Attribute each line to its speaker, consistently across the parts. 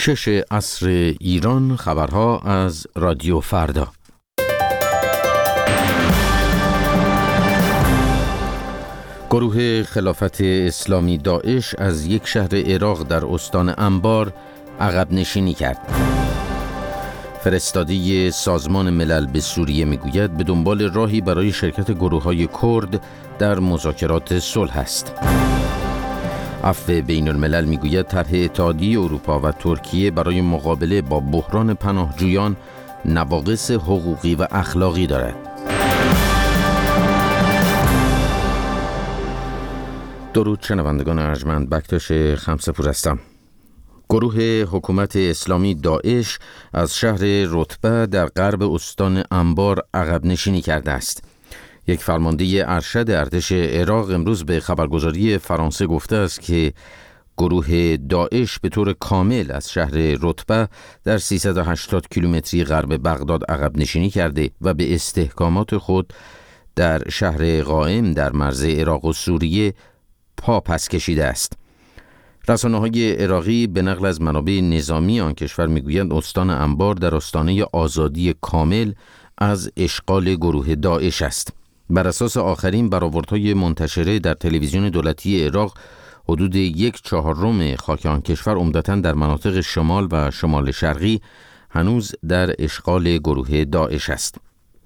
Speaker 1: 6 عصر ایران. خبرها از رادیو فردا. گروه خلافت اسلامی داعش از یک شهر عراق در استان انبار عقب نشینی کرد. فرستادی سازمان ملل به سوریه میگوید به دنبال راهی برای شرکت گروه‌های کرد در مذاکرات صلح است. عفو بین الملل میگوید طرح اتحادیه اروپا و ترکیه برای مقابله با بحران پناهجویان نواقص حقوقی و اخلاقی دارد. درود شنوندگان ارجمند، بکتاش خمسه‌پور هستم. گروه حکومت اسلامی داعش از شهر رتبه در غرب استان انبار عقب نشینی کرده است. یک فرمانده ارشد ارتش عراق امروز به خبرگزاری فرانسه گفته است که گروه داعش به طور کامل از شهر رتبه در 380 کیلومتری غرب بغداد عقب نشینی کرده و به استحکامات خود در شهر قائم در مرز عراق و سوریه پا پس کشیده است. رسانه‌های عراقی به نقل از منابع نظامی آن کشور میگویند استان انبار در آستانه آزادی کامل از اشغال گروه داعش است. بر اساس آخرین برآوردهای منتشره در تلویزیون دولتی عراق، حدود 1/4 خاک آن کشور عمدتاً در مناطق شمال و شمال شرقی هنوز در اشغال گروه داعش است.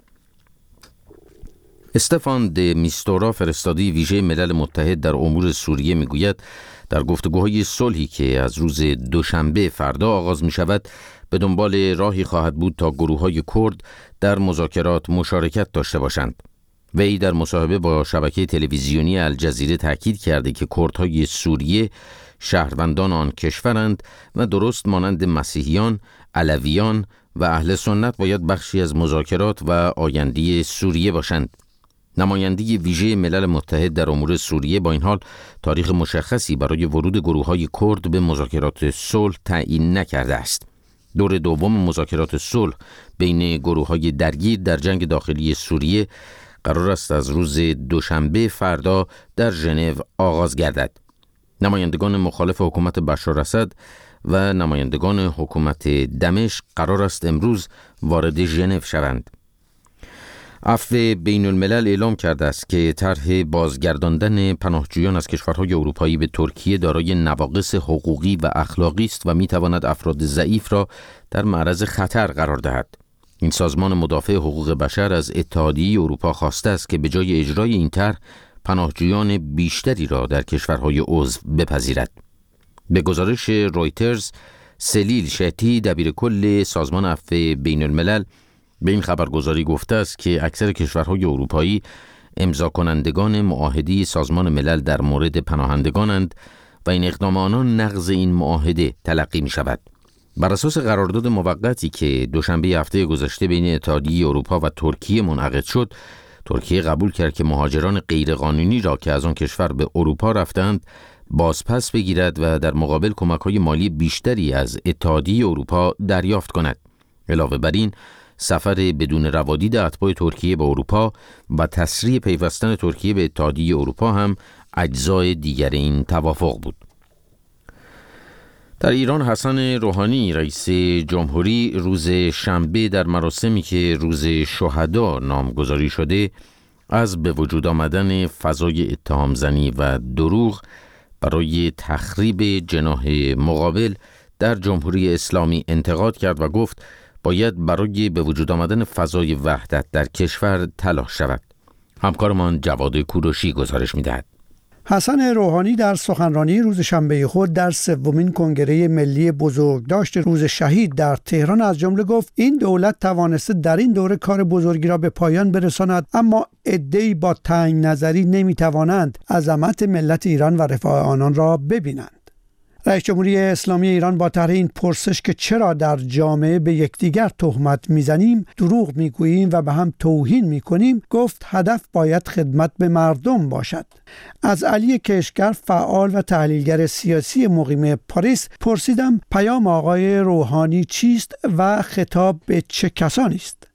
Speaker 1: استفان د میستورا، فرستاده ویژه ملل متحد در امور سوریه میگوید در گفتگوهای صلحی که از روز دوشنبه فردا آغاز می شود به دنبال راهی خواهد بود تا گروه‌های کرد در مذاکرات مشارکت داشته باشند. وی در مصاحبه با شبکه تلویزیونی الجزیره تاکید کرده که کردهای سوریه شهروندان آن کشورند و درست مانند مسیحیان، علویان و اهل سنت باید بخشی از مذاکرات و آینده سوریه باشند. نماینده ویژه ملل متحد در امور سوریه با این حال تاریخ مشخصی برای ورود گروه‌های کرد به مذاکرات صلح تعیین نکرده است. دور دوم مذاکرات صلح بین گروه‌های درگیر در جنگ داخلی سوریه قرار است از روز دوشنبه فردا در ژنو آغاز گردد. نمایندگان مخالف حکومت بشار اسد و نمایندگان حکومت دمشق قرار است امروز وارد ژنو شوند. عفو بین الملل اعلام کرده است که طرح بازگرداندن پناهجویان از کشورهای اروپایی به ترکیه دارای نواقص حقوقی و اخلاقی است و میتواند افراد ضعیف را در معرض خطر قرار دهد. این سازمان مدافع حقوق بشر از اتحادیه اروپا خواسته است که به جای اجرای این طرح پناهجویان بیشتری را در کشورهای عضو بپذیرد. به گزارش رویترز، سلیل شهتی دبیر کل سازمان عفو بین الملل به این خبرگزاری گفته است که اکثر کشورهای اروپایی امضا کنندگان معاهده سازمان ملل در مورد پناهندگانند و این اقدام آنان نقض این معاهده تلقی می شود. بر اساس قرارداد موقتی که دوشنبه هفته گذشته بین اتحادیه اروپا و ترکیه منعقد شد، ترکیه قبول کرد که مهاجران غیرقانونی را که از آن کشور به اروپا رفتند بازپس بگیرد و در مقابل کمک‌های مالی بیشتری از اتحادیه اروپا دریافت کند. علاوه بر این، سفر بدون روادید اتباع ترکیه به اروپا و تسریع پیوستن ترکیه به اتحادیه اروپا هم اجزای دیگر این توافق بود. در ایران حسن روحانی رئیس جمهوری روز شنبه در مراسمی که روز شهدا نامگذاری شده از به وجود آمدن فضای اتهام‌زنی و دروغ برای تخریب جناح مقابل در جمهوری اسلامی انتقاد کرد و گفت باید برای به وجود آمدن فضای وحدت در کشور تلاش شود. همکارمان جواد کوروشی گزارش می‌دهد.
Speaker 2: حسن روحانی در سخنرانی روز شنبه خود در سومین کنگره ملی بزرگداشت روز شهید در تهران از جمله گفت این دولت توانسته در این دوره کار بزرگی را به پایان برساند، اما عده‌ای با تنگ نظری نمی‌توانند عظمت ملت ایران و رفاه آنان را ببینند. رئیس جمهوری اسلامی ایران با طرح این پرسش که چرا در جامعه به یکدیگر تهمت میزنیم، دروغ میگوییم و به هم توهین میکنیم، گفت هدف باید خدمت به مردم باشد. از علی کشگر، فعال و تحلیلگر سیاسی مقیم پاریس، پرسیدم پیام آقای روحانی چیست و خطاب به چه کسانی است؟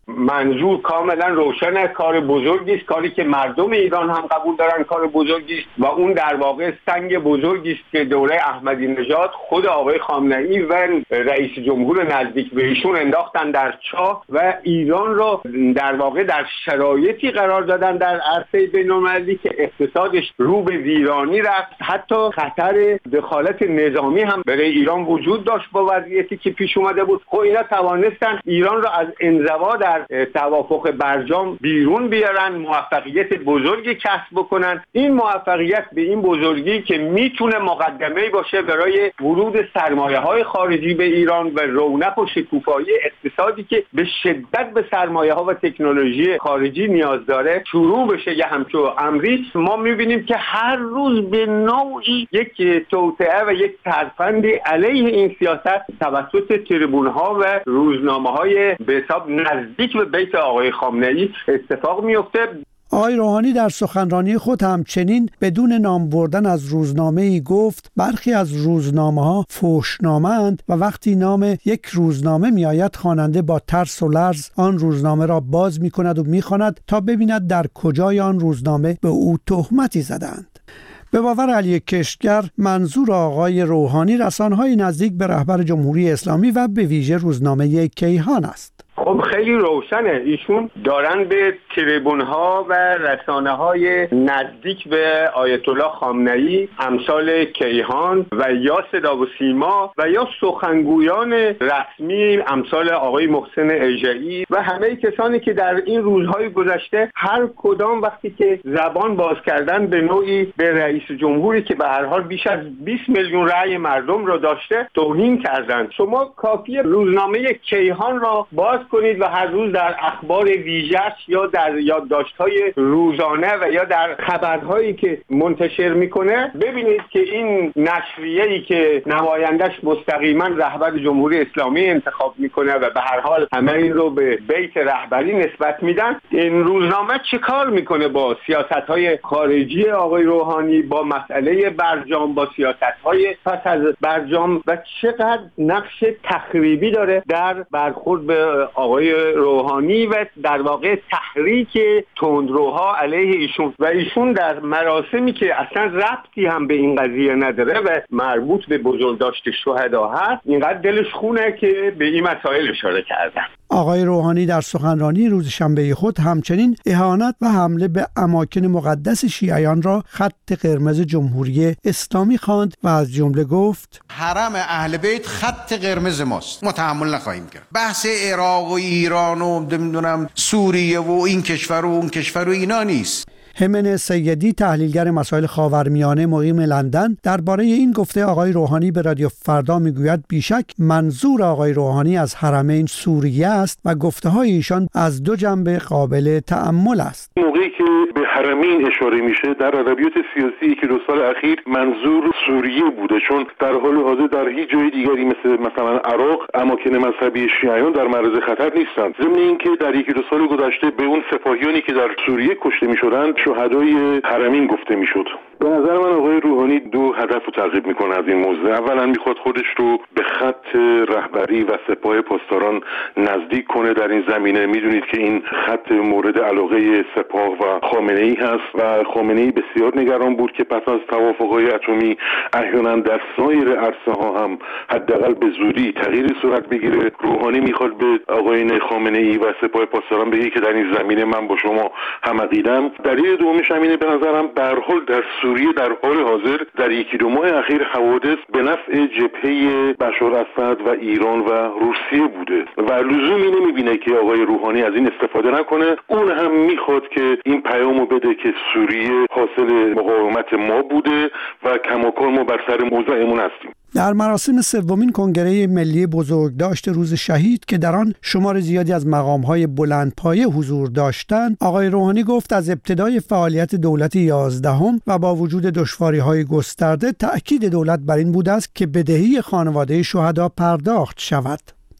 Speaker 3: منظور کاملا روشن، کار بزرگی است، کاری که مردم ایران هم قبول دارن کار بزرگی است و اون در واقع سنگ بزرگی است که دوره احمدی نژاد خود آقای خامنه‌ای و رئیس جمهور نزدیک به ایشون انداختن در چاه و ایران رو در واقع در شرایطی قرار دادن در عرصه بین‌المللی که اقتصادش رو به ویرانی رفت. حتی خطر دخالت نظامی هم برای ایران وجود داشت با وضعیتی که پیش اومده بود. خب اینا توانستن ایران رو از انزوا در توافق برجام بیرون بیارن، موفقیت بزرگی کسب بکنن. این موفقیت به این بزرگی که میتونه مقدمه‌ای باشه برای ورود سرمایه‌های خارجی به ایران و رونق و شکوفایی اقتصادی که به شدت به سرمایه‌ها و تکنولوژی خارجی نیاز داره شروع بشه. یه همچون امری ما می‌بینیم که هر روز به نوعی یک توطئه و یک ترفند علیه این سیاست توسط تریبون‌ها و روزنامه‌های به حساب نزدیک به بیت آقای خامنه‌ای اتفاق میفته.
Speaker 2: آقای روحانی در سخنرانی خود همچنین بدون نام بردن از روزنامه‌ای گفت برخی از روزنامه‌ها فحش‌نامه‌اند و وقتی نام یک روزنامه میآید خواننده با ترس و لرز آن روزنامه را باز می‌کند و می‌خواند تا ببیند در کجای آن روزنامه به او تهمتی زدند. به باور علی کشتگر منظور آقای روحانی رسانه‌های نزدیک به رهبر جمهوری اسلامی و به ویژه روزنامه کیهان است.
Speaker 3: خب خیلی روشنه، ایشون دارن به تریبون‌ها و رسانه‌های نزدیک به آیت الله خامنه‌ای امثال کیهان و یا صدا و سیما و یا سخنگویان رسمی امثال آقای محسن اژه‌ای و همه کسانی که در این روزهای گذشته هر کدام وقتی که زبان باز کردن به نوعی به رئیس جمهوری که به هر حال بیش از 20 میلیون رأی مردم رو داشته توهین کردند. شما کافیه روزنامه کیهان را باز کنید و هر روز در اخبار ویژه‌اش یا در یادداشت‌های روزانه و یا در خبرهایی که منتشر میکنه ببینید که این نشریه‌ای که نمایندش مستقیما رهبر جمهوری اسلامی انتخاب میکنه و به هر حال همه این رو به بیت رهبری نسبت میدن، این روزنامه چه کار میکنه با سیاست‌های خارجی آقای روحانی، با مسئله برجام، با سیاست‌های پس از برجام و چقدر نقش تخریبی داره در برخورد به آقای روحانی و در واقع تحریک تندروها علیه ایشون و ایشون در مراسمی که اصلا ربطی هم به این قضیه نداره و مربوط به بزرگداشت شهدا هست اینقدر دلش خونه که به این مسائل اشاره کردن.
Speaker 2: آقای روحانی در سخنرانی روز شنبه خود همچنین اهانت و حمله به اماکن مقدس شیعیان را خط قرمز جمهوری اسلامی خواند و از جمله گفت
Speaker 4: حرم اهل بیت خط قرمز ماست، ما تحمل نخواهیم کرد. بحث عراق و ایران و نمیدونم سوریه و این کشور و اون کشور و اینا نیست.
Speaker 2: همن سیدی تحلیلگر مسائل خاورمیانه مقیم لندن درباره این گفته آقای روحانی به رادیو فردا میگوید بیشک منظور آقای روحانی از حرمین سوریه است و گفته‌های ایشان از دو جنبه قابل تأمل است.
Speaker 5: موقعی که به حرمین اشاره میشه در ادبیات سیاسی که دو سال اخیر منظور سوریه بوده، چون در حال حاضر در هیچ جای دیگری مثلا عراق اماکن مذهبی شیعیان در معرض خطر نیستند. ضمن اینکه در یکی دو سال گذشته به اون سپاهیانی که در سوریه کشته میشدند شهدای حرمین گفته میشد. به نظر من آقای روحانی دو هدف رو تعقیب میکنه از این موضوع. اولا میخواد خودش رو به خط رهبری و سپاه پاسداران نزدیک کنه در این زمینه. میدونید که این خط مورد علاقه سپاه و خامنه‌ای هست و خامنه‌ای بسیار نگران بود که پس از توافق‌های اتمی احیانا در سایر عرصه‌ها هم حداقل به زودی تغییری صورت بگیره. روحانی میخواد به آقایان خامنه‌ای و سپاه پاسداران بگه که در این زمینه من با شما هم عقیده‌ام. دلیل دومش همینه به نظرم به هر حال در سوریه در حال حاضر در یکی دو ماه اخیر حوادث به نفع جبهه بشار اسد و ایران و روسیه بوده و لزومی نمیبینه که آقای روحانی از این استفاده نکنه. اون هم میخواد که این پیامو بده که سوریه حاصل مقاومت ما بوده و کماکان ما بر سر موضعمون هستیم.
Speaker 2: در مراسم سومین کنگره ملی بزرگداشت روز شهید که در آن شمار زیادی از مقام‌های بلندپایه حضور داشتند، آقای روحانی گفت از ابتدای فعالیت دولت 11 و با وجود دشواری‌های گسترده تأکید دولت بر این بوده است که بدهی خانواده شهدا پرداخت شود.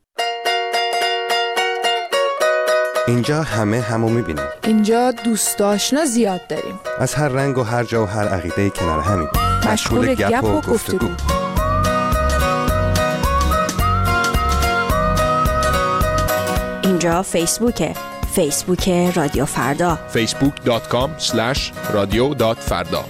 Speaker 6: اینجا همو می‌بینیم.
Speaker 7: اینجا دوست آشنا زیاد داریم.
Speaker 6: از هر رنگ و هر جا و هر عقیده کنار همیم.
Speaker 7: مشغول گپ و گفتگو.
Speaker 8: اینجا فیسبوک رادیو فردا.
Speaker 9: facebook.com/radio.farda.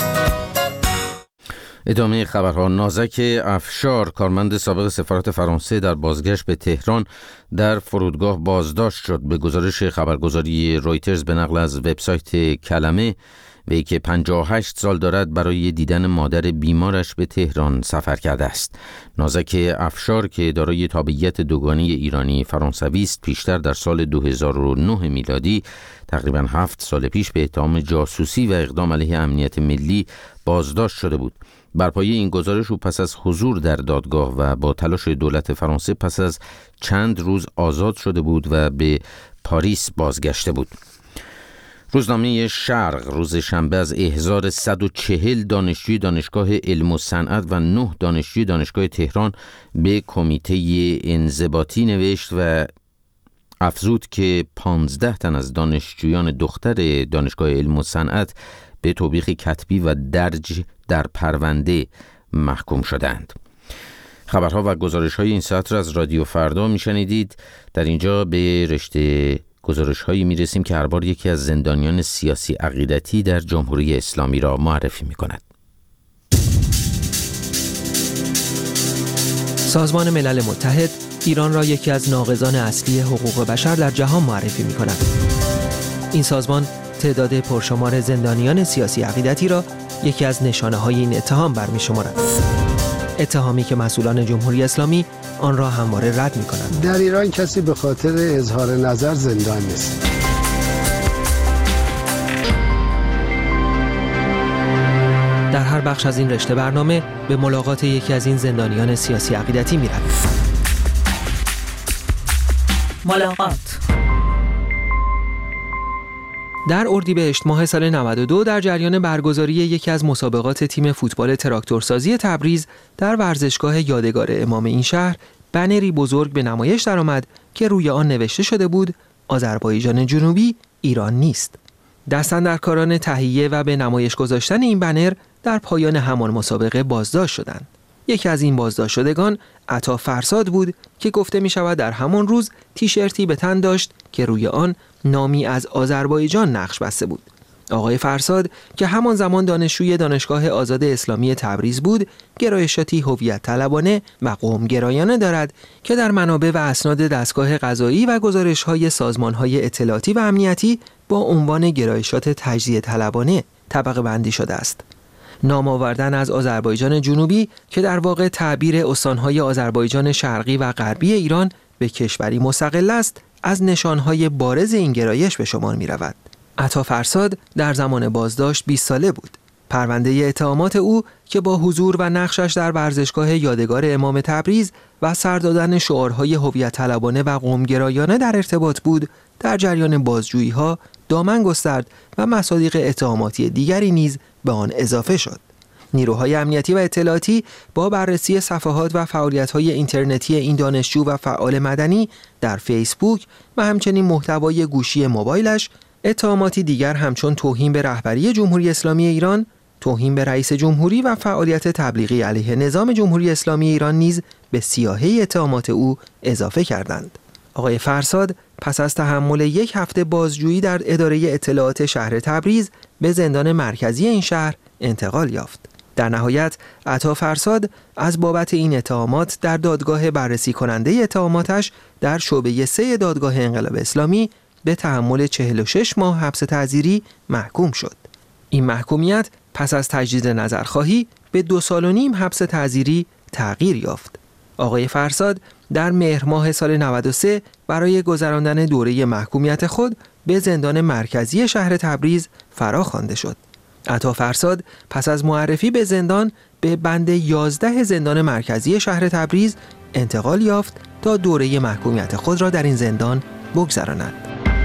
Speaker 1: ادامه خبرها. نازک افشار، کارمند سابق سفارت فرانسه در بازگشت به تهران، در فرودگاه بازداشت شد. به گزارش خبرگزاری رویترز به نقل از وبسایت کلمه، وی که 58 سال دارد برای دیدن مادر بیمارش به تهران سفر کرده است. نازک افشار که دارای تابعیت دوگانه ایرانی فرانسوی است، پیشتر در سال 2009 میلادی، تقریباً 7 سال پیش، به اتهام جاسوسی و اقدام علیه امنیت ملی بازداشت شده بود. بر پایه این گزارش او پس از حضور در دادگاه و با تلاش دولت فرانسه پس از چند روز آزاد شده بود و به پاریس بازگشته بود. روزنامه شرق روز شنبه از احضار 140 دانشجوی دانشگاه علم و صنعت و 9 دانشجوی دانشگاه تهران به کمیته انضباطی نوشت و افزود که 15 تن از دانشجویان دختر دانشگاه علم و صنعت به توبیخ کتبی و درج در پرونده محکوم شدند. خبرها و گزارش‌های این ساعت را از رادیو فردا میشنیدید. در اینجا به رشته گزارش‌هایی میرسیم که هر بار یکی از زندانیان سیاسی عقیدتی در جمهوری اسلامی را معرفی می‌کند.
Speaker 10: سازمان ملل متحد ایران را یکی از ناقضان اصلی حقوق بشر در جهان معرفی می‌کند. این سازمان تعداد پرشمار زندانیان سیاسی عقیدتی را یکی از نشانه‌های این اتهام برمی‌شمارد. اتهامی که مسئولان جمهوری اسلامی آن را همواره رد می‌کنند.
Speaker 11: در ایران کسی به خاطر اظهار نظر زندان نیست.
Speaker 10: در هر بخش از این رشته برنامه به ملاقات یکی از این زندانیان سیاسی عقیدتی می‌رویم.
Speaker 8: ملاقات.
Speaker 10: در اردیبهشت ماه سال 92 در جریان برگزاری یکی از مسابقات تیم فوتبال تراکتورسازی تبریز در ورزشگاه یادگار امام این شهر، بنری بزرگ به نمایش درآمد که روی آن نوشته شده بود آذربایجان جنوبی ایران نیست. دستاندرکاران تهیه و به نمایش گذاشتن این بنر در پایان همان مسابقه بازداشت شدند. یکی از این بازداشت شدگان عطا فرساد بود که گفته می شود در همان روز تیشرتی به تن داشت که روی آن نامی از آذربایجان نقش بسته بود. آقای فرساد که همان زمان دانشجوی دانشگاه آزاد اسلامی تبریز بود، گرایشاتی هویت طلبانه و قوم گرایانه دارد که در منابع و اسناد دستگاه قضایی و گزارش‌های سازمان‌های اطلاعاتی و امنیتی با عنوان گرایشات تجزیه طلبانه طبقه بندی شده است. نام آوردن از آذربایجان جنوبی که در واقع تعبیر استان‌های آذربایجان شرقی و غربی ایران به کشوری مستقل است، از نشانهای بارز این گرایش به شمار می رود. عطا فرساد در زمان بازداشت 20 ساله بود. پرونده اتهامات او که با حضور و نقشش در ورزشگاه یادگار امام تبریز و سر دادن شعارهای هویت طلبانه و قومگرایانه در ارتباط بود، در جریان بازجویی‌ها دامن گسترد و مصادیق اتهاماتی دیگری نیز به آن اضافه شد. نیروهای امنیتی و اطلاعاتی با بررسی صفحات و فعالیت‌های اینترنتی این دانشجو و فعال مدنی در فیسبوک و همچنین محتوای گوشی موبایلش، اتهاماتی دیگر همچون توهین به رهبری جمهوری اسلامی ایران، توهین به رئیس جمهوری و فعالیت تبلیغی علیه نظام جمهوری اسلامی ایران نیز به سیاهه اتهامات او اضافه کردند. آقای فرساد پس از تحمل 1 هفته بازجویی در اداره اطلاعات شهر تبریز به زندان مرکزی این شهر انتقال یافت. در نهایت عطا فرساد از بابت این اتهامات در دادگاه بررسی کننده اتهاماتش در شعبه 3 دادگاه انقلاب اسلامی به تحمل 46 ماه حبس تعزیری محکوم شد. این محکومیت پس از تجدید نظرخواهی به 2.5 سال حبس تعزیری تغییر یافت. آقای فرساد در مهر ماه سال 93 برای گذراندن دوره محکومیت خود به زندان مرکزی شهر تبریز فراخوانده شد. عطا فرساد پس از معرفی به زندان به بند 11 زندان مرکزی شهر تبریز انتقال یافت تا دوره محکومیت خود را در این زندان بگذراند.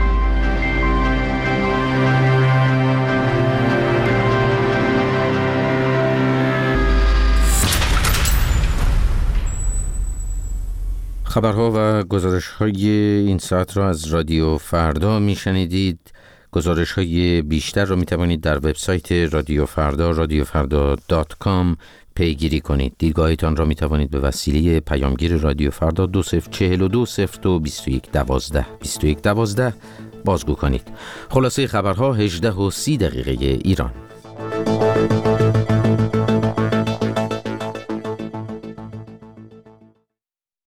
Speaker 1: خبرها و گزارش‌های این ساعت را از رادیو فردا میشنیدید. گزارش‌های بیشتر را میتوانید در وبسایت رادیو فردا radiofrda.com پیگیری کنید. دیدگاهتان را می توانید به وسیله پیامگیر رادیو فردا 2042 02112 2112 بازگو کنید. خلاصه خبرها 18:30 ایران.